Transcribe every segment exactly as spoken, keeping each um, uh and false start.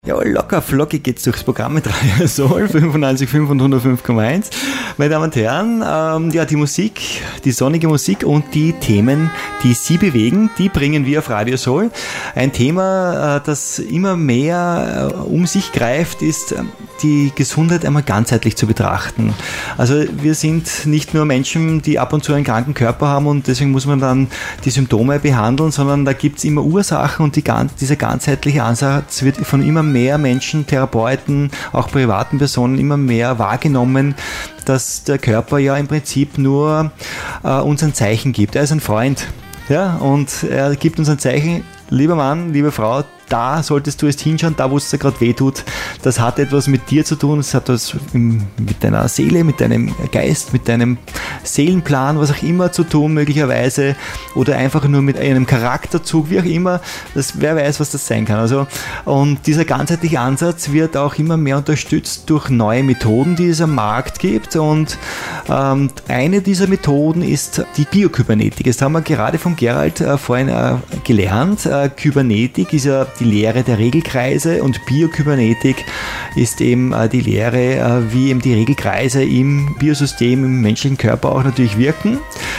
Ja, locker flockig geht's durchs Programm mit Radio Soul, fünfundneunzig Komma fünf und hundertfünf Komma eins. Meine Damen und Herren, ähm, ja, die Musik, die sonnige Musik und die Themen, die Sie bewegen, die bringen wir auf Radio Soul. Ein Thema, äh, das immer mehr äh, um sich greift, ist äh, die Gesundheit einmal ganzheitlich zu betrachten. Also wir sind nicht nur Menschen, die ab und zu einen kranken Körper haben und deswegen muss man dann die Symptome behandeln, sondern da gibt's immer Ursachen und die, dieser ganzheitliche Ansatz wird von immer mehr Menschen, Therapeuten, auch privaten Personen immer mehr wahrgenommen, dass der Körper ja im Prinzip nur äh, uns ein Zeichen gibt. Er ist ein Freund, ja, und er gibt uns ein Zeichen, lieber Mann, liebe Frau, da solltest du erst hinschauen, da wo es dir gerade wehtut. Das hat etwas mit dir zu tun, es hat was mit deiner Seele, mit deinem Geist, mit deinem Seelenplan, was auch immer zu tun möglicherweise oder einfach nur mit einem Charakterzug, wie auch immer. Das, wer weiß, was das sein kann. Also, und dieser ganzheitliche Ansatz wird auch immer mehr unterstützt durch neue Methoden, die es am Markt gibt, und ähm, eine dieser Methoden ist die Biokybernetik. Das haben wir gerade von Gerald äh, vorhin äh, gelernt. Äh, Kybernetik ist ja die Lehre der Regelkreise und Biokybernetik ist eben äh, die Lehre, äh, wie eben die Regelkreise im Biosystem, im menschlichen Körper auch natürlich wirken.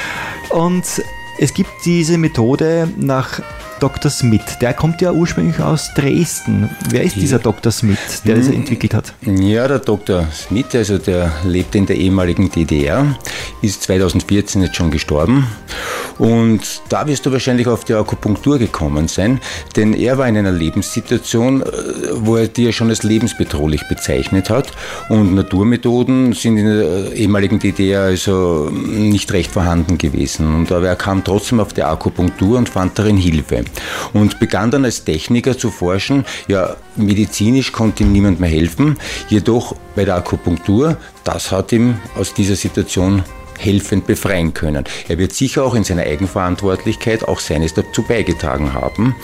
Und es gibt diese Methode nach Doktor Smith, der kommt ja ursprünglich aus Dresden. Wer ist dieser Doktor Smith, der das entwickelt hat? Ja, der Doktor Smith, also der lebte in der ehemaligen D D R, ist zweitausendvierzehn jetzt schon gestorben. Und da wirst du wahrscheinlich auf die Akupunktur gekommen sein, denn er war in einer Lebenssituation, wo er die ja schon als lebensbedrohlich bezeichnet hat. Und Naturmethoden sind in der ehemaligen D D R also nicht recht vorhanden gewesen. Und aber er kam trotzdem auf die Akupunktur und fand darin Hilfe. Und begann dann als Techniker zu forschen. Ja, medizinisch konnte ihm niemand mehr helfen, jedoch bei der Akupunktur, das hat ihm aus dieser Situation helfend befreien können. Er wird sicher auch in seiner Eigenverantwortlichkeit auch seines dazu beigetragen haben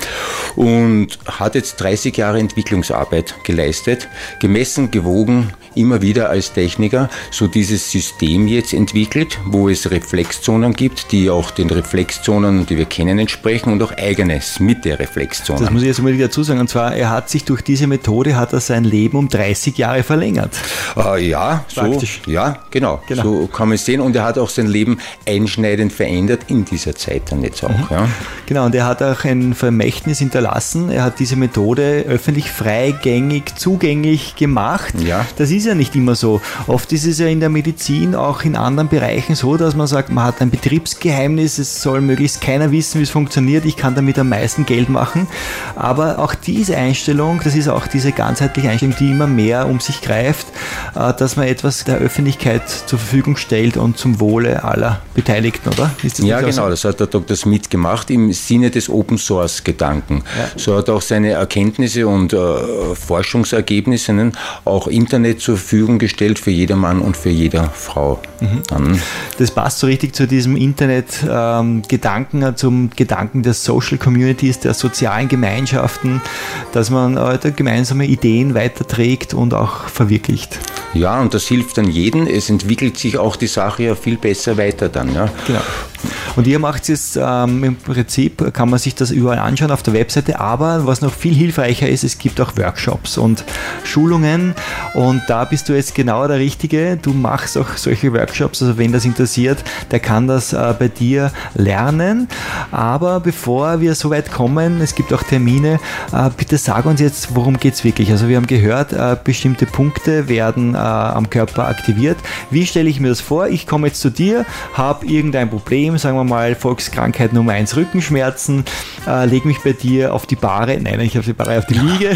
und hat jetzt dreißig Jahre Entwicklungsarbeit geleistet, gemessen, gewogen, immer wieder als Techniker so dieses System jetzt entwickelt, wo es Reflexzonen gibt, die auch den Reflexzonen, die wir kennen, entsprechen und auch eigene Mitte-Reflexzonen. Das muss ich jetzt unbedingt dazu sagen, und zwar, er hat sich durch diese Methode, hat er sein Leben um dreißig Jahre verlängert. Äh, ja, so, ja, genau, genau, so kann man es sehen, und er hat auch sein Leben einschneidend verändert in dieser Zeit dann jetzt auch. Mhm. Ja. Genau, und er hat auch ein Vermächtnis hinterlassen, er hat diese Methode öffentlich freigängig, zugänglich gemacht. Ja. Das ist ja nicht immer so. Oft ist es ja in der Medizin, auch in anderen Bereichen so, dass man sagt, man hat ein Betriebsgeheimnis, es soll möglichst keiner wissen, wie es funktioniert, ich kann damit am meisten Geld machen. Aber auch diese Einstellung, das ist auch diese ganzheitliche Einstellung, die immer mehr um sich greift, dass man etwas der Öffentlichkeit zur Verfügung stellt und zum Wohle aller Beteiligten, oder? Ist das ja, genau, so? Das hat der Doktor Smith gemacht im Sinne des Open-Source-Gedanken. Ja. So hat er auch seine Erkenntnisse und äh, Forschungsergebnisse auch Internet zur Verfügung gestellt für jedermann und für jede Frau. Mhm. Das passt so richtig zu diesem Internet-Gedanken, ähm, zum Gedanken der Social Communities, der sozialen Gemeinschaften, dass man äh, gemeinsame Ideen weiterträgt und auch verwirklicht. Ja, und das hilft dann jedem. Es entwickelt sich auch die Sache ja viel besser weiter dann. Ja. Genau. Und ihr macht es ähm, im Prinzip, kann man sich das überall anschauen auf der Webseite, aber was noch viel hilfreicher ist, es gibt auch Workshops und Schulungen, und da bist du jetzt genau der Richtige. Du machst auch solche Workshops, also wenn das interessiert, der kann das äh, bei dir lernen. Aber bevor wir so weit kommen, es gibt auch Termine, äh, bitte sag uns jetzt, worum geht es wirklich? Also wir haben gehört, äh, bestimmte Punkte werden äh, am Körper aktiviert. Wie stelle ich mir das vor? Ich komme jetzt zu dir, habe irgendein Problem, sagen wir mal Volkskrankheit Nummer eins, Rückenschmerzen, äh, leg mich bei dir auf die Bahre, nein, ich habe die Bahre auf die Liege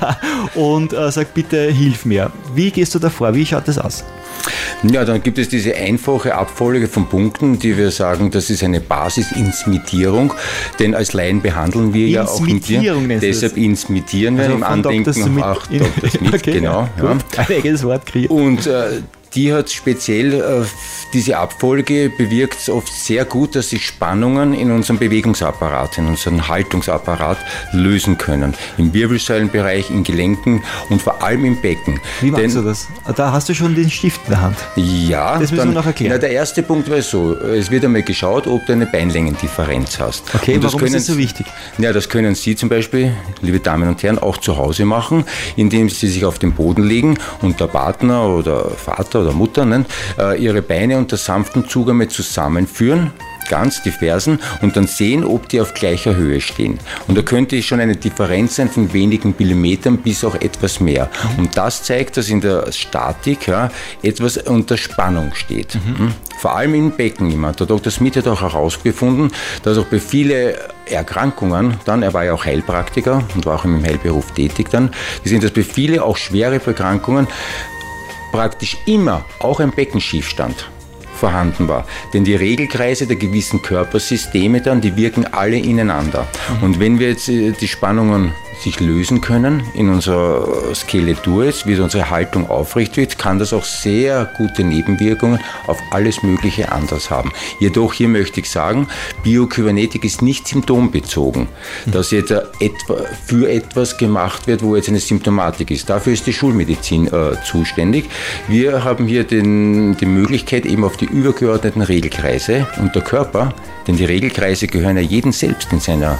und äh, sag bitte, hilf mir. Wie gehst du da vor? Wie schaut das aus? Ja, dann gibt es diese einfache Abfolge von Punkten, die wir sagen, das ist eine Basis-Insmittierung, denn als Laien behandeln wir ja auch mit dir. Deshalb insmitieren wir, also im Andenken auch Doktor Smith, genau. Ja. Ein eigenes Wort kriegen. Und äh, die hat speziell, äh, diese Abfolge bewirkt oft sehr gut, dass sich Spannungen in unserem Bewegungsapparat, in unserem Haltungsapparat lösen können. Im Wirbelsäulenbereich, in Gelenken und vor allem im Becken. Wie machst Denn, du das? Da hast du schon den Stift in der Hand. Ja. Das müssen dann, wir noch erklären. Na, der erste Punkt war so, es wird einmal geschaut, ob du eine Beinlängendifferenz hast. Okay, und das warum können, ist das so wichtig? Ja, das können Sie zum Beispiel, liebe Damen und Herren, auch zu Hause machen, indem Sie sich auf den Boden legen und der Partner oder Vater oder Mutter ne, ihre Beine unter sanftem Zug einmal zusammenführen, ganz die Fersen, und dann sehen, ob die auf gleicher Höhe stehen. Und da könnte schon eine Differenz sein von wenigen Millimetern bis auch etwas mehr. Und das zeigt, dass in der Statik ja, etwas unter Spannung steht. Mhm. Vor allem im Becken immer. Der Doktor Smith hat auch herausgefunden, dass auch bei vielen Erkrankungen, dann, er war ja auch Heilpraktiker und war auch im Heilberuf tätig dann, die sind, dass bei vielen auch schwere Erkrankungen praktisch immer auch ein Beckenschiefstand vorhanden war. Denn die Regelkreise der gewissen Körpersysteme dann, die wirken alle ineinander. Mhm. Und wenn wir jetzt die Spannungen sich lösen können in unserer Skeletur, jetzt, wie unsere Haltung aufrecht wird, kann das auch sehr gute Nebenwirkungen auf alles Mögliche anders haben. Jedoch hier möchte ich sagen, Biokybernetik ist nicht symptombezogen, mhm. dass jetzt etwa für etwas gemacht wird, wo jetzt eine Symptomatik ist. Dafür ist die Schulmedizin äh, zuständig. Wir haben hier den, die Möglichkeit eben auf die übergeordneten Regelkreise und der Körper, denn die Regelkreise gehören ja jedem selbst in seiner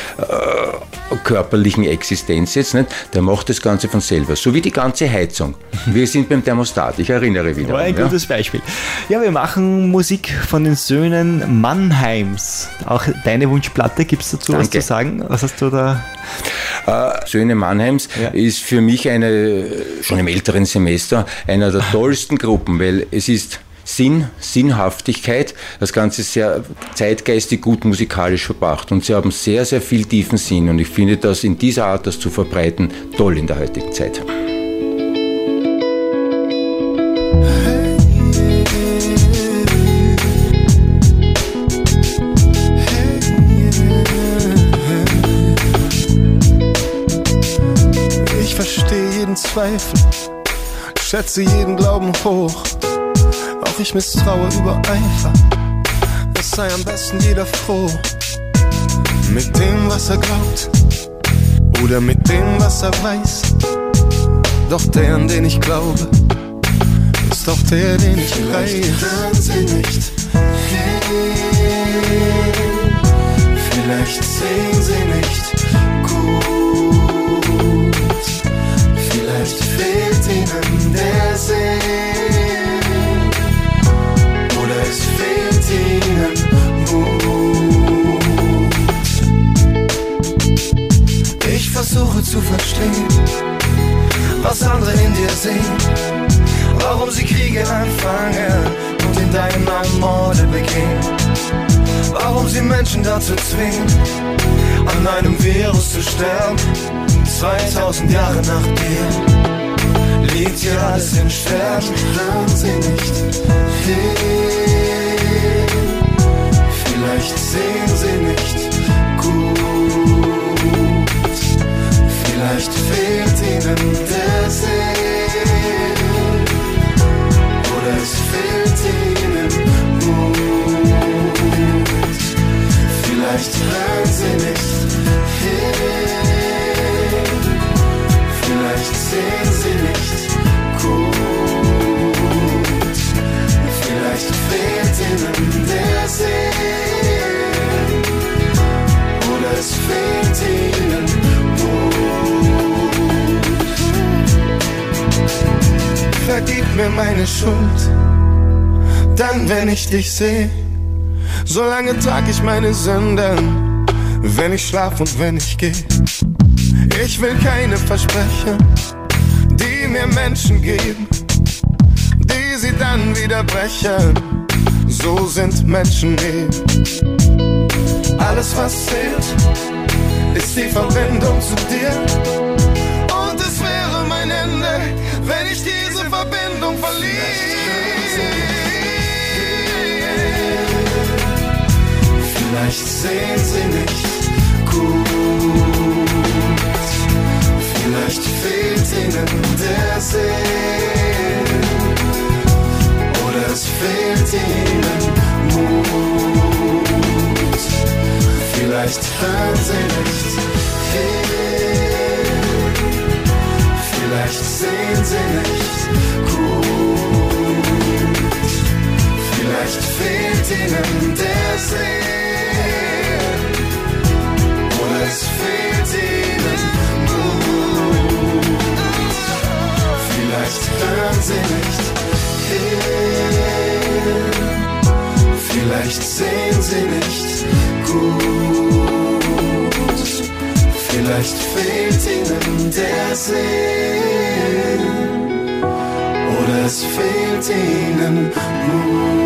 äh, körperlichen Existenz jetzt, nicht? Der macht das Ganze von selber, so wie die ganze Heizung. Wir sind beim Thermostat, ich erinnere wieder. War ein ja? gutes Beispiel. Ja, wir machen Musik von den Söhnen Mannheims. Auch deine Wunschplatte, gibt es dazu Danke. was zu sagen? Was hast du da? Äh, Söhne Mannheims ja. ist für mich eine, schon im älteren Semester, einer der tollsten Gruppen, weil es ist Sinn, Sinnhaftigkeit, das Ganze sehr zeitgeistig gut musikalisch verbracht und sie haben sehr, sehr viel tiefen Sinn und ich finde das in dieser Art, das zu verbreiten, toll in der heutigen Zeit. Ich verstehe jeden Zweifel, schätze jeden Glauben hoch. Auch ich misstraue über Eifer, es sei am besten jeder froh. Mit dem, was er glaubt, oder mit dem, was er weiß. Doch der, an den ich glaube, ist auch der, den ich weiß. Vielleicht hören sie nicht hin, vielleicht sehen sie nicht gut, vielleicht fehlt ihnen der Sinn. Es fehlt ihnen Mut. Ich versuche zu verstehen, was andere in dir sehen, warum sie Kriege anfangen und in deinem Namen Morde begehen, warum sie Menschen dazu zwingen, an einem Virus zu sterben, zweitausend Jahre nach dir. Liegt hier alles in Sternen, hören sie nicht hin. Vielleicht sehen sie nicht gut, vielleicht fehlt ihnen der Sinn, oder es fehlt ihnen Mut. Vielleicht hören sie nicht hin, vielleicht sehen sie nicht gut, vielleicht fehlt ihnen der Sinn. Es fehlt ihnen Mut. Vergib mir meine Schuld, dann wenn ich dich sehe, solange trag ich meine Sünden, wenn ich schlaf und wenn ich gehe. Ich will keine Versprechen, die mir Menschen geben, die sie dann wieder brechen. So sind Menschen eben. Alles, was zählt, ist die Verbindung zu dir. Und es wäre mein Ende, wenn ich diese Verbindung verliere. Vielleicht sehen sie nicht gut, vielleicht fehlt ihnen der Sinn, fehlt ihnen Mut. Vielleicht hören sie nicht hin, vielleicht sehen sie nicht gut, vielleicht fehlt ihnen der Sinn oder es fehlt ihnen Mut. Vielleicht hören sie nicht hin, vielleicht sehen sie nicht gut, vielleicht fehlt ihnen der Sinn oder es fehlt ihnen Mut.